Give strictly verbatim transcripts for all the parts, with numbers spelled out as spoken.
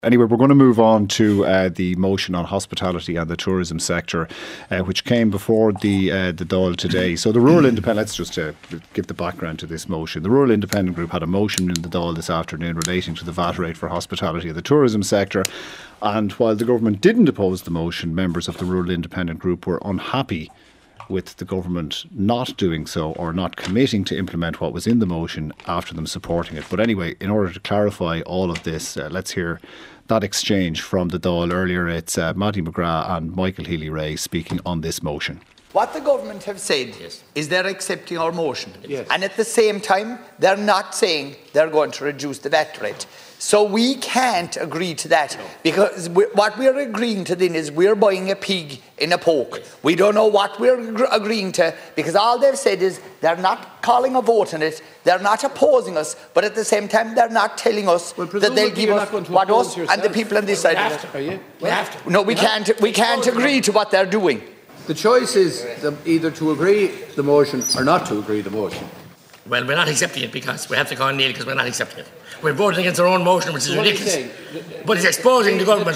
Anyway, we're going to move on to uh, the motion on hospitality and the tourism sector, uh, which came before the uh, the Dáil today. So the Rural Independent, let's just uh, give the background to this motion. The Rural Independent Group had a motion in the Dáil this afternoon relating to the V A T rate for hospitality and the tourism sector. And while the government didn't oppose the motion, members of the Rural Independent Group were unhappy with the government not doing so or not committing to implement what was in the motion after them supporting it. But anyway, in order to clarify all of this, uh, let's hear that exchange from the Dáil earlier. It's uh, Matty McGrath and Michael Healy-Rae speaking on this motion. What the government have said yes. is they're accepting our motion. Yes. And at the same time, they're not saying they're going to reduce the V A T rate. So we can't agree to that, no. because we, what we're agreeing to then is we're buying a pig in a poke. Yes. We don't know what we're ag- agreeing to, because all they've said is they're not calling a vote on it, they're not opposing us, but at the same time they're not telling us well, that they'll give us what us yourself. and the people on this side we of have it. to, are you? We have to. No, we can't. We can't agree to what they're doing. The choice is the, either to agree the motion or not to agree the motion. Well, we're not accepting it because we have to call Neil because we're not accepting it. We're voting against our own motion, which is what ridiculous. But it's exposing the government.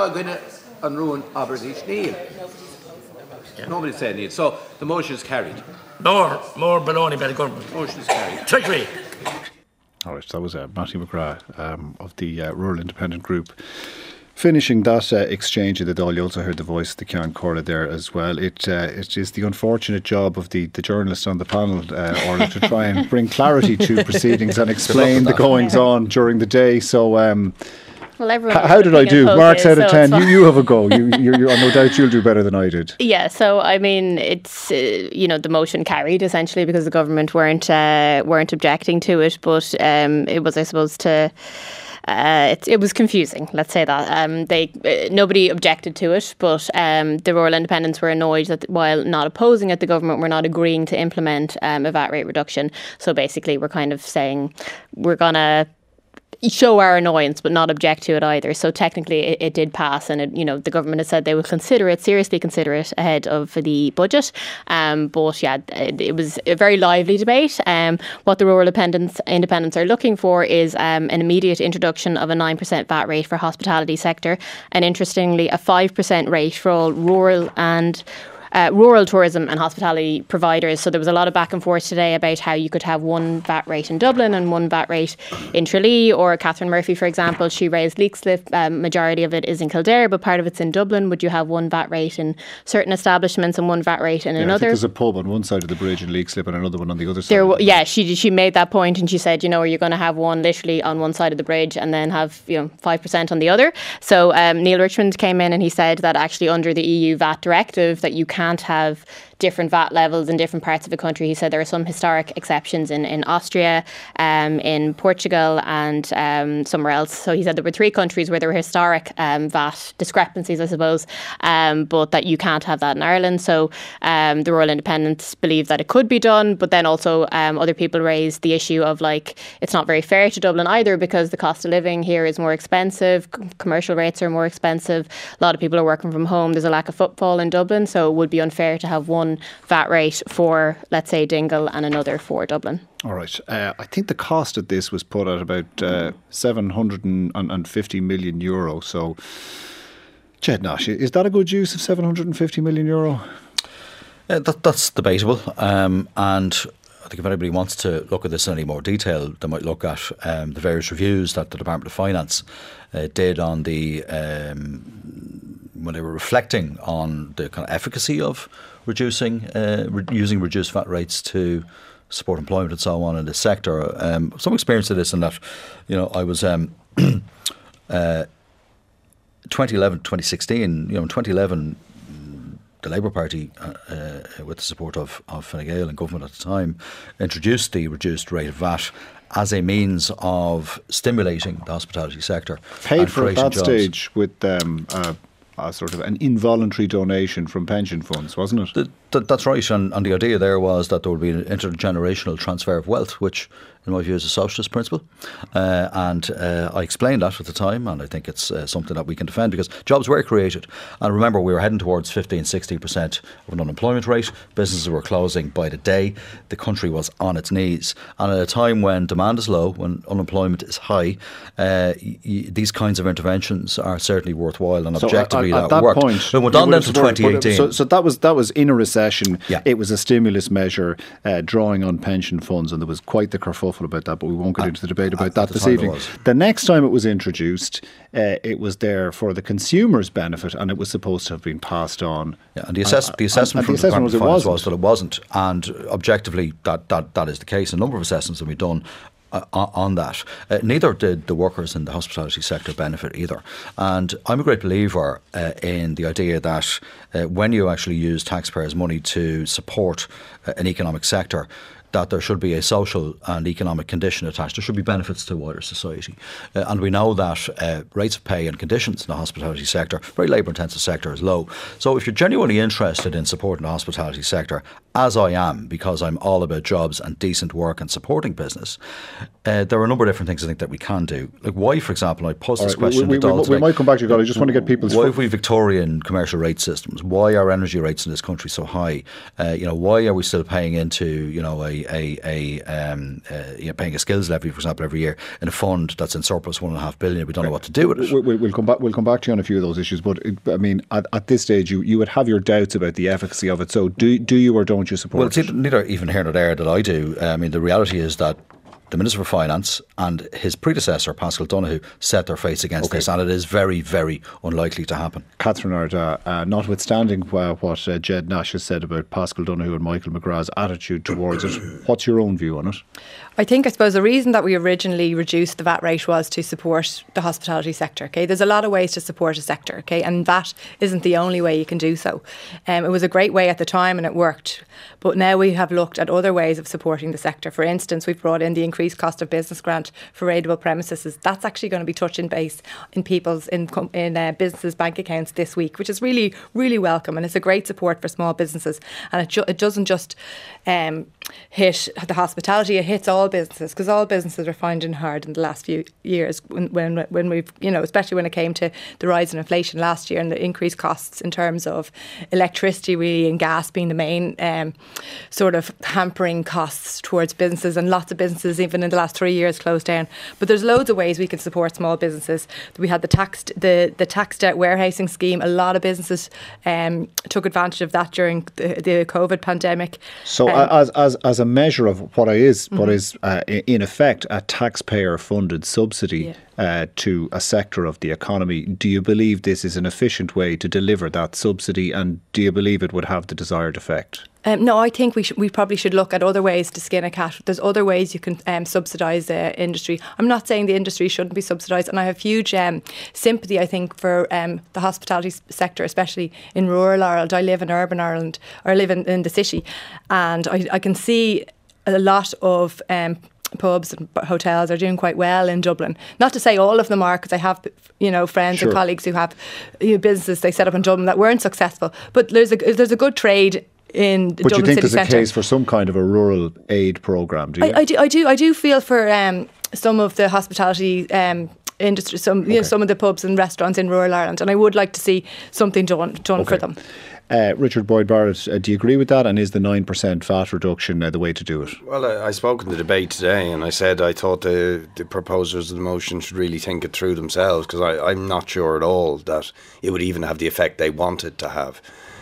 And ruin Aberdeesh Neil. Yeah. Nobody's saying Neil. So the motion is carried. More, more baloney by the government. Motion is carried. Trickery. All right, so that was uh, Matty McGrath um, of the uh, Rural Independent Group. Finishing that uh, exchange in the Dáil, you also heard the voice of the Ceann Comhairle there as well. It uh, it is the unfortunate job of the, the journalists on the panel uh, order to try and bring clarity to proceedings and explain the goings on during the day. So, um, well, everyone h- how did I do? Marks out of ten. You you have a go. You you you no doubt you'll do better than I did. Yeah. So I mean, it's uh, you know the motion carried essentially because the government weren't uh, weren't objecting to it, but um, it was I suppose to. Uh, it, it was confusing, let's say that. Um, they uh, nobody objected to it, but um, the Rural Independents were annoyed that while not opposing it, the government were not agreeing to implement um, a V A T rate reduction. So basically, we're kind of saying we're gonna show our annoyance but not object to it either. So technically it, it did pass, and it, you know the government has said they will consider it, seriously consider it ahead of the budget. Um, but yeah, it, it was a very lively debate. Um, what the Rural Independents, independents are looking for is um, an immediate introduction of a nine percent V A T rate for hospitality sector, and interestingly a five percent rate for all rural and Uh, rural tourism and hospitality providers. So there was a lot of back and forth today about how you could have one V A T rate in Dublin and one V A T rate in Tralee, or Catherine Murphy, for example, she raised Leixlip. Um, majority of it is in Kildare, but part of it's in Dublin. Would you have one V A T rate in certain establishments and one V A T rate in yeah, another? I think there's a pub on one side of the bridge in Leixlip and another one on the other side. There, yeah, she she made that point, and she said, you know, are you going to have one literally on one side of the bridge and then have, you know, five percent on the other? So um, Neil Richmond came in and he said that actually under the E U V A T directive that you can't have different V A T levels in different parts of the country. He said there are some historic exceptions in, in Austria, um, in Portugal and um, somewhere else. So he said there were three countries where there were historic um, V A T discrepancies, I suppose, um, but that you can't have that in Ireland. So um, the Rural Independents believe that it could be done, but then also um, other people raised the issue of like it's not very fair to Dublin either because the cost of living here is more expensive, C- commercial rates are more expensive, a lot of people are working from home, there's a lack of footfall in Dublin, so it would be unfair to have one V A T rate for, let's say, Dingle and another for Dublin. All right. Uh, I think the cost of this was put at about uh, seven hundred fifty million euro. So, Jed Nash, is that a good use of seven hundred fifty million euro? Uh, that, that's debatable. Um, and I think if anybody wants to look at this in any more detail, they might look at um, the various reviews that the Department of Finance uh, did on the um, when they were reflecting on the kind of efficacy of reducing, uh, re- using reduced V A T rates to support employment and so on in this sector. Um, some experience of this in that, you know, I was um, uh, twenty eleven, twenty sixteen, you know, in twenty eleven, the Labour Party, uh, uh, with the support of, of Fine Gael and government at the time, introduced the reduced rate of V A T as a means of stimulating the hospitality sector. Paid for at that jobs. stage with um, uh, a sort of an involuntary donation from pension funds, wasn't it? The, th- that's right. And, and the idea there was that there would be an intergenerational transfer of wealth, which in my view is a socialist principle. Uh, and uh, I explained that at the time, and I think it's uh, something that we can defend because jobs were created. And remember, we were heading towards fifteen, sixteen percent of an unemployment rate. Businesses were closing by the day. The country was on its knees. And at a time when demand is low, when unemployment is high, uh, y- y- these kinds of interventions are certainly worthwhile, and So objectively at, at that, that worked. point, But went you on would then have to supported- twenty eighteen. So, so that was that was in a recession. Yeah. It was a stimulus measure uh, drawing on pension funds, and there was quite the kerfuffle about that. But we won't get At- into the debate about at that the this time it evening. was. The next time it was introduced, uh, it was there for the consumer's benefit, and it was supposed to have been passed on. Yeah, and the, assess- the assessment and, and from the the assessment Department was of it Finance wasn't. was that it wasn't, and objectively that, that, that is the case. A number of assessments that we've done uh, on that. Uh, neither did the workers in the hospitality sector benefit either. And I'm a great believer uh, in the idea that uh, when you actually use taxpayers' money to support uh, an economic sector, that there should be a social and economic condition attached. There should be benefits to wider society. Uh, and we know that uh, rates of pay and conditions in the hospitality sector, very labour intensive sector, is low. So if you're genuinely interested in supporting the hospitality sector, as I am, because I'm all about jobs and decent work and supporting business, uh, there are a number of different things I think that we can do. Like why, for example, I posed this All right, question we, to we, Dáil we, today. we might come back to you, Dáil. I just want to get people's... Why have we Victorian commercial rate systems? Why are energy rates in this country so high? Uh, you know, why are we still paying into, you know, a a, a um, uh, you know, paying a skills levy, for example, every year in a fund that's in surplus one and a half billion? We don't know what to do with it. We, we, we'll come back. We'll come back to you on a few of those issues. But it, I mean, at, at this stage, you, you would have your doubts about the efficacy of it. So, do do you or don't you support Well, it's it? neither even here nor there that I do. Uh, I mean, the reality is that the Minister for Finance and his predecessor, Paschal Donohoe, set their face against Okay. this, and it is very, very unlikely to happen. Catherine Arda, uh, notwithstanding uh, what uh, Jed Nash has said about Paschal Donohoe and Michael McGrath's attitude towards it, what's your own view on it? I think, I suppose, the reason that we originally reduced the V A T rate was to support the hospitality sector. Okay, there's a lot of ways to support a sector. Okay, and V A T isn't the only way you can do so. Um, it was a great way at the time, and it worked. But now we have looked at other ways of supporting the sector. For instance, we've brought in the increased cost of business grant for rateable premises. That's actually going to be touching base in people's in in uh, businesses' bank accounts this week, which is really, really welcome, and it's a great support for small businesses. And it ju- it doesn't just um, hit the hospitality; it hits all businesses, because all businesses are finding it hard in the last few years when, when when we've, you know, especially when it came to the rise in inflation last year and the increased costs in terms of electricity really and gas being the main um, sort of hampering costs towards businesses, and lots of businesses even in the last three years closed down. But there's loads of ways we can support small businesses. We had the tax the, the tax debt warehousing scheme. A lot of businesses um, took advantage of that during the, the COVID pandemic. So, Um, as as as a measure of what is what Mhm. is uh, i- in effect a taxpayer-funded subsidy Yeah. uh, to a sector of the economy, do you believe this is an efficient way to deliver that subsidy, and do you believe it would have the desired effect? Um, no, I think we should, we probably should look at other ways to skin a cat. There's other ways you can um, subsidise the industry. I'm not saying the industry shouldn't be subsidised, and I have huge um, sympathy, I think, for um, the hospitality s- sector, especially in rural Ireland. I live in urban Ireland, or I live in, in the city, and I, I can see a lot of um, pubs and b- hotels are doing quite well in Dublin. Not to say all of them are, because I have, you know, friends Sure. and colleagues who have, you know, businesses they set up in Dublin that weren't successful. But there's a there's a good trade in the But you Dublin think city there's a centre. case for some kind of a rural aid programme, do you? I, I do, I do, I do feel for um, some of the hospitality um, industry, some you know, some of the pubs and restaurants in rural Ireland, and I would like to see something done done for Okay. them. Uh, Richard Boyd Barrett, uh, do you agree with that? And is the nine percent V A T reduction uh, the way to do it? Well, I, I spoke in the debate today, and I said I thought the, the proposers of the motion should really think it through themselves, because I'm not sure at all that it would even have the effect they wanted to have.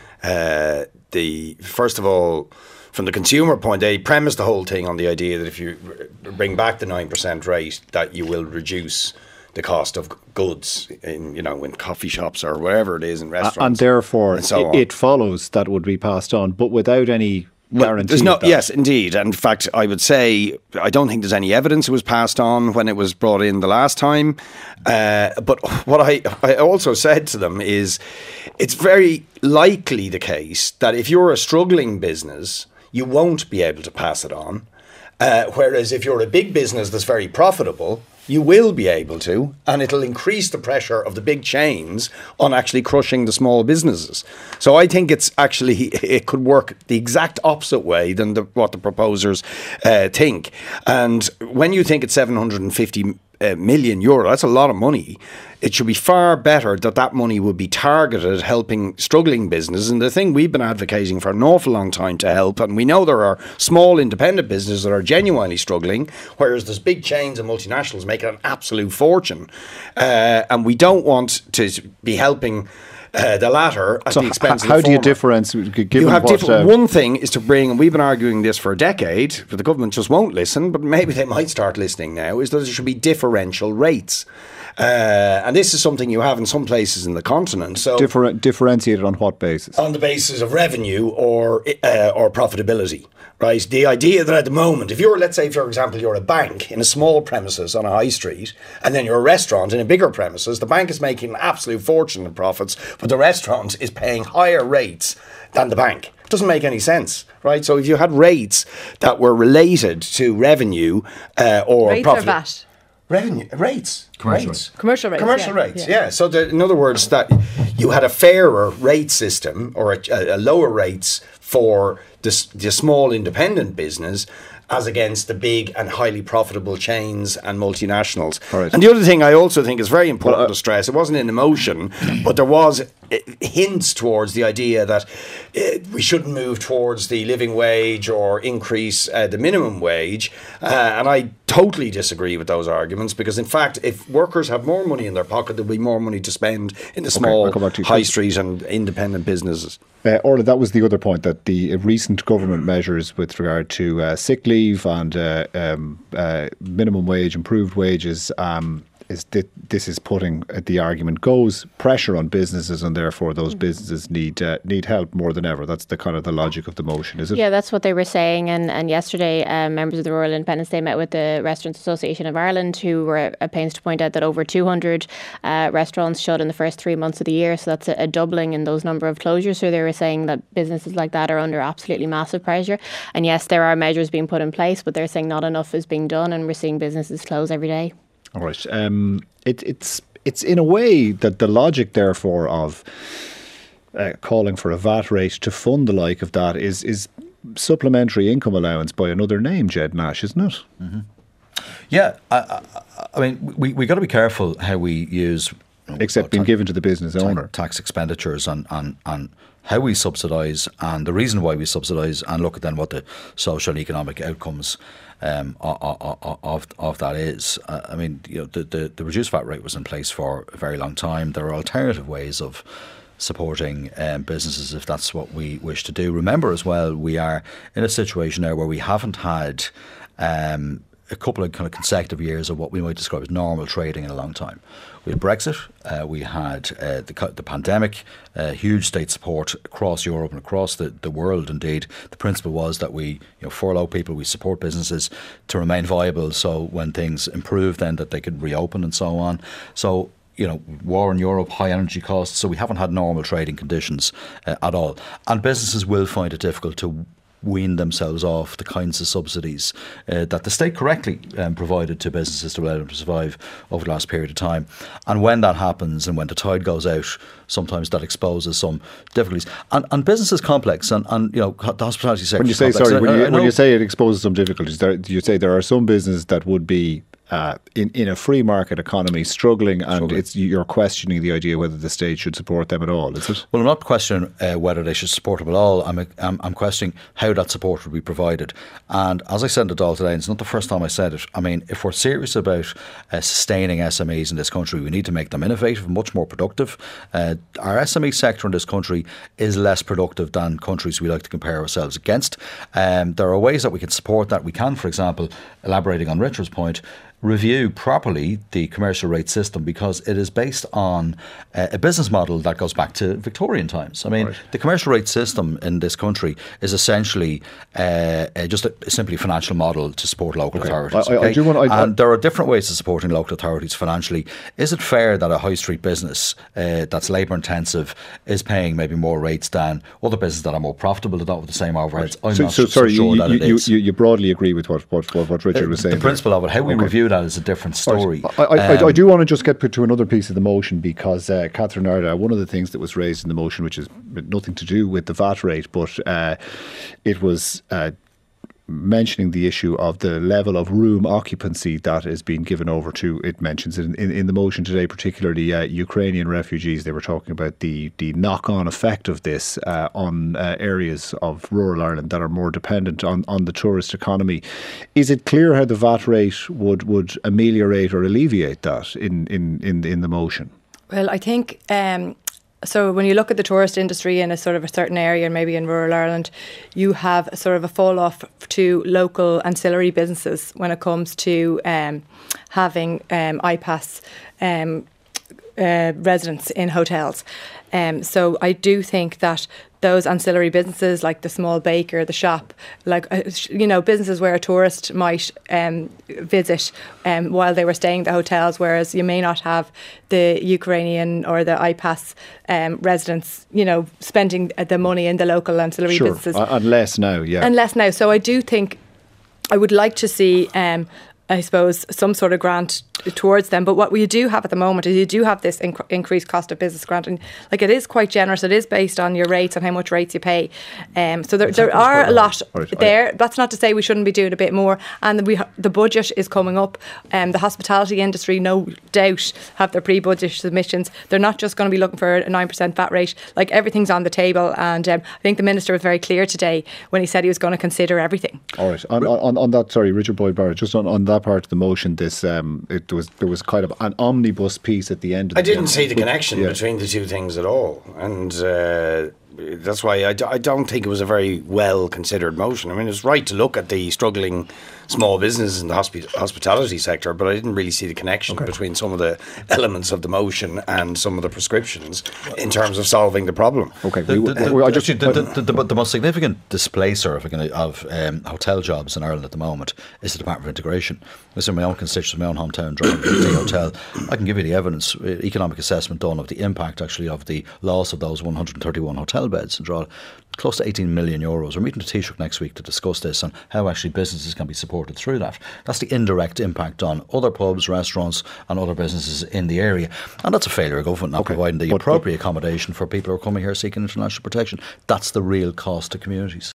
Uh, the first of all, from the consumer point, they premised the whole thing on the idea that if you r- bring back the nine percent rate, that you will reduce the cost of goods in, you know, in coffee shops or wherever it is, in A- restaurants. and therefore, and so it, on. it follows that would be passed on, but without any Well, guarantee. there's no, of that. yes, indeed. And in fact, I would say I don't think there's any evidence it was passed on when it was brought in the last time. Uh, but what I, I also said to them is it's very likely the case that if you're a struggling business, you won't be able to pass it on. Uh, whereas if you're a big business that's very profitable, you will be able to, and it'll increase the pressure of the big chains on actually crushing the small businesses. So I think it's actually, it could work the exact opposite way than the, what the proposers uh, think. And when you think it's seven hundred fifty uh, million euro, that's a lot of money. It should be far better that that money would be targeted helping struggling businesses. And the thing we've been advocating for an awful long time to help, and we know there are small independent businesses that are genuinely struggling, whereas there's big chains and multinationals making an absolute fortune. Uh, and we don't want to be helping Uh, the latter at so the expense h- how of the do you former. differentiate? You have what, different. uh, One thing is to bring, and we've been arguing this for a decade, but the government just won't listen. But maybe they might start listening now. Is that there should be differential rates, uh, and this is something you have in some places in the continent. So differ- differentiated on what basis? on the basis of revenue or uh, or profitability. Right, the idea that at the moment, if you're, let's say, for example, you're a bank in a small premises on a high street, and then you're a restaurant in a bigger premises, the bank is making an absolute fortune in profits, but the restaurant is paying higher rates than the bank. It doesn't make any sense, right? So if you had rates that were related to revenue uh, or Rates profit, or V A T? revenue rates, Commercial rates. Commercial rates. Commercial yeah. rates, yeah. So, the, in other words, that you had a fairer rate system or a, a lower rates for the, the small independent business as against the big and highly profitable chains and multinationals. Right. And the other thing I also think is very important Well, uh, to stress, it wasn't in the motion, but there was uh, hints towards the idea that uh, we shouldn't move towards the living wage or increase uh, the minimum wage. Uh, and I totally disagree with those arguments because, in fact, if workers have more money in their pocket, there'll be more money to spend in the small I'll come back to you. high street and independent businesses. Uh, Orla, that was the other point, that the recent government measures with regard to uh, sick leave and uh, um, uh, minimum wage, improved wages, um, is that this is putting, uh, the argument goes, pressure on businesses, and therefore those businesses need uh, need help more than ever. That's the kind of the logic of the motion, is it? Yeah, that's what they were saying. And, and yesterday, um, members of the Royal Independence Day met with the Restaurants Association of Ireland, who were at pains to point out that over two hundred uh, restaurants shut in the first three months of the year. So that's a, a doubling in those number of closures. So they were saying that businesses like that are under absolutely massive pressure. And yes, there are measures being put in place, but they're saying not enough is being done, and we're seeing businesses close every day. All right. Um, it, it's it's in a way that the logic, therefore, of uh, calling for a V A T rate to fund the like of that is is supplementary income allowance by another name, Jed Nash, isn't it? Mm-hmm. Yeah, I, I, I mean, we we got to be careful how we use. You know, Except being ta- given to the business ta- owner. Tax expenditures and, and, and how we subsidise and the reason why we subsidise, and look at then what the social and economic outcomes um, of, of of that is. Uh, I mean, you know, the, the, the reduced V A T rate was in place for a very long time. There are alternative ways of supporting um, businesses if that's what we wish to do. Remember as well, we are in a situation now where we haven't had um, a couple of kind of consecutive years of what we might describe as normal trading in a long time. We had Brexit, uh, we had uh, the, the pandemic, uh, huge state support across Europe and across the, the world. Indeed, the principle was that we, you know, furlough people, we support businesses to remain viable, so when things improve, then that they could reopen and so on. So, you know, war in Europe, high energy costs, so we haven't had normal trading conditions uh, at all. And businesses will find it difficult to wean themselves off the kinds of subsidies uh, that the state correctly um, provided to businesses to allow them to survive over the last period of time. And when that happens and when the tide goes out, sometimes that exposes some difficulties. And, and business is complex, and, and you know, the hospitality sector When you is say complex. sorry, when I- you, I when know- you say it exposes some difficulties, there, you say there are some businesses that would be uh, in in a free market economy struggling, and Struggling. it's you're questioning the idea whether the state should support them at all. Is it? Well, I'm not questioning uh, whether they should support them at all. I'm, I'm I'm questioning how that support would be provided. And as I said in the Dáil today, and it's not the first time I said it, I mean, if we're serious about uh, sustaining S M Es in this country, we need to make them innovative, much more productive. Uh, our S M E sector in this country is less productive than countries we like to compare ourselves against. Um, there are ways that we can support that. We can, for example, elaborating on Richard's point, review properly the commercial rate system, because it is based on uh, a business model that goes back to Victorian times. I mean, Right. the commercial rate system in this country is essentially uh, uh, just a, a simply financial model to support local Okay. authorities. I- I- I okay? do want- I- I- and there are different ways of supporting local authorities financially. Is it fair that a high street business uh, that's labour intensive is paying maybe more rates than other businesses that are more profitable, that don't have the same overheads? I'm So, not so so sorry, sure you, that you, it you, is. you, you broadly agree with what what, what, what Richard Uh, was saying. The principle of it, how we Okay. review view that as a different story. I, I, um, I do want to just get to another piece of the motion, because uh, Catherine Arda, one of the things that was raised in the motion, which is nothing to do with the V A T rate, but uh, it was uh, mentioning the issue of the level of room occupancy that is being given over to, it mentions in, in, in the motion today, particularly uh, Ukrainian refugees. They were talking about the, the knock-on effect of this uh, on uh, areas of rural Ireland that are more dependent on, on the tourist economy. Is it clear how the V A T rate would, would ameliorate or alleviate that in, in, in, in the motion? Well, I think... Um So when you look at the tourist industry in a sort of a certain area, maybe in rural Ireland, you have a sort of a fall off to local ancillary businesses when it comes to um, having um, I PAS um, uh, residents in hotels. Um, so I do think that those ancillary businesses, like the small baker, the shop, like, uh, you know, businesses where a tourist might um, visit um, while they were staying at the hotels, whereas you may not have the Ukrainian or the I PAS um, residents, you know, spending the money in the local ancillary sure. businesses. Uh, unless now, yeah. Unless now. So I do think I would like to see... Um, I suppose, some sort of grant towards them. But what we do have at the moment is you do have this inc- increased cost of business grant. And like, it is quite generous. It is based on your rates and how much rates you pay. Um, so there, there are a lot right, there. Right. That's not to say we shouldn't be doing a bit more. And we ha- the budget is coming up. Um, the hospitality industry, no doubt, have their pre-budget submissions. They're not just going to be looking for a nine percent V A T rate. Like, everything's on the table. And um, I think the Minister was very clear today when he said he was going to consider everything. All right. On, on, on that, sorry, Richard Boyd Barrett, just on, on that part of the motion, this um, it was there was kind of an omnibus piece at the end of I the didn't bill. see the connection yeah. between the two things at all, and uh, that's why I, d- I don't think it was a very well considered motion. I mean, it's right to look at the struggling small businesses in the hospi- hospitality sector, but I didn't really see the connection okay. between some of the elements of the motion and some of the prescriptions in terms of solving the problem. Okay, the, the, the, I just, actually, the, the, the, the most significant displacer of, of um, hotel jobs in Ireland at the moment is the Department of Integration. This is my own constituency, my own hometown, Drogheda Hotel. I can give you the evidence, economic assessment done of the impact actually of the loss of those one hundred thirty-one hotel beds in Drogheda. Close to eighteen million euros. We're meeting the Taoiseach next week to discuss this and how actually businesses can be supported through that. That's the indirect impact on other pubs, restaurants and other businesses in the area. And that's a failure of government not okay. providing the but, appropriate but, accommodation for people who are coming here seeking international protection. That's the real cost to communities.